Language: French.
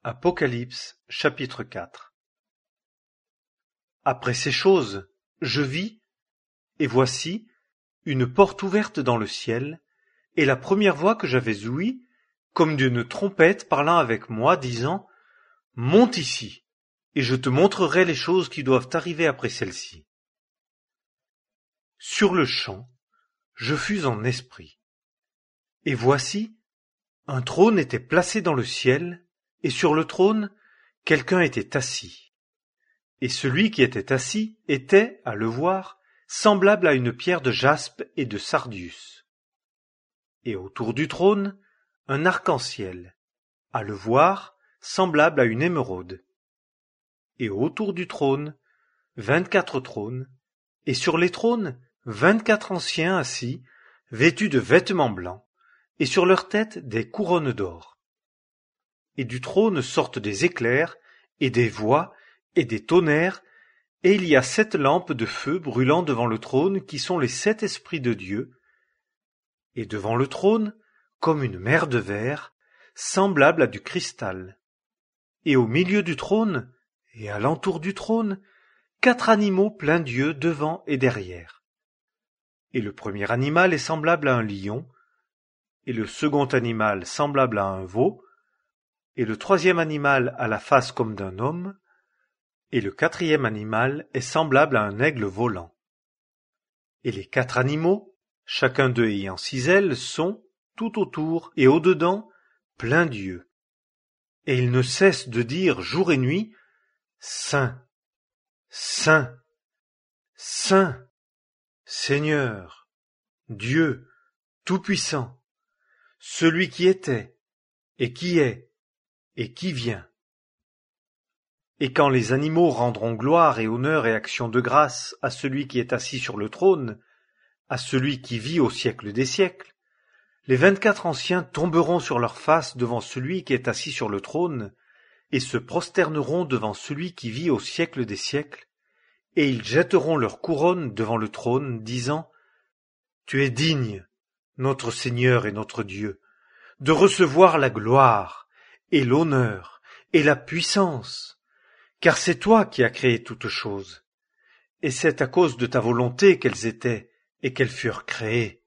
Apocalypse chapitre 4. Après ces choses, je vis, et voici, une porte ouverte dans le ciel, et la première voix que j'avais ouïe, comme d'une trompette parlant avec moi, disant, Monte ici, et je te montrerai les choses qui doivent arriver après celle-ci. Sur le champ, je fus en esprit. Et voici, un trône était placé dans le ciel, et sur le trône, quelqu'un était assis. Et celui qui était assis était, à le voir, semblable à une pierre de jaspe et de sardius. Et autour du trône, un arc-en-ciel, à le voir, semblable à une émeraude. Et autour du trône, 24 trônes, et sur les trônes, 24 anciens assis, vêtus de vêtements blancs, et sur leurs têtes des couronnes d'or. Et du trône sortent des éclairs, et des voix, et des tonnerres, et il y a 7 lampes de feu brûlant devant le trône qui sont les 7 esprits de Dieu, et devant le trône, comme une mer de verre, semblable à du cristal. Et au milieu du trône, et à l'entour du trône, 4 animaux pleins d'yeux devant et derrière. Et le premier animal est semblable à un lion, et le second animal semblable à un veau, et le troisième animal a la face comme d'un homme, et le quatrième animal est semblable à un aigle volant. Et les 4 animaux, chacun d'eux ayant 6 ailes, sont, tout autour et au-dedans, pleins d'yeux. Et ils ne cessent de dire jour et nuit, Saint, Saint, Saint, Seigneur, Dieu, Tout-Puissant, celui qui était, et qui est, et qui vient. Et quand les animaux rendront gloire et honneur et action de grâce à celui qui est assis sur le trône, à celui qui vit au siècle des siècles, les 24 anciens tomberont sur leurs faces devant celui qui est assis sur le trône, et se prosterneront devant celui qui vit au siècle des siècles, et ils jetteront leurs couronnes devant le trône, disant, Tu es digne, notre Seigneur et notre Dieu, de recevoir la gloire, et l'honneur, et la puissance, car c'est toi qui as créé toutes choses, et c'est à cause de ta volonté qu'elles étaient et qu'elles furent créées.